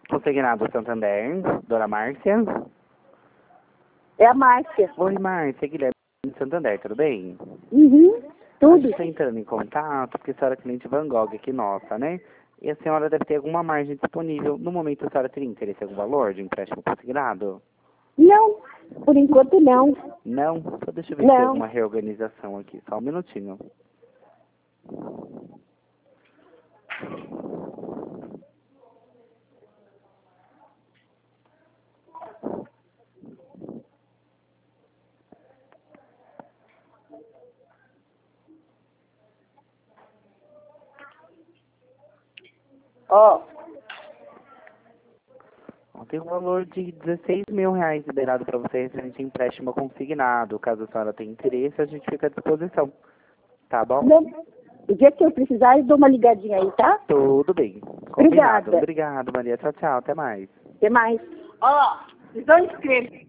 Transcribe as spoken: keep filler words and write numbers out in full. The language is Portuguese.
Consignado Santander, Dona Márcia. É a Márcia. Oi, Márcia, Guilherme de Santander, tudo bem? Uhum, tudo. Estou entrando em contato, porque a senhora é cliente Van Gogh aqui nossa, né? E a senhora deve ter alguma margem disponível. No momento, a senhora teria interesse em algum valor de empréstimo consignado? Não, por enquanto não. Não? Só deixa eu ver se tem Não. alguma reorganização aqui. Só um minutinho. Ó, Ó, tem um valor de dezesseis mil reais liberado para você referente a empréstimo consignado. Caso a senhora tenha interesse, a gente fica à disposição. Tá bom? não. O dia que eu precisar, eu dou uma ligadinha aí, tá? Tudo bem. Combinado. Obrigada. Obrigado, Maria. Tchau, tchau. Até mais. Até mais. Ó, vocês vão escrever.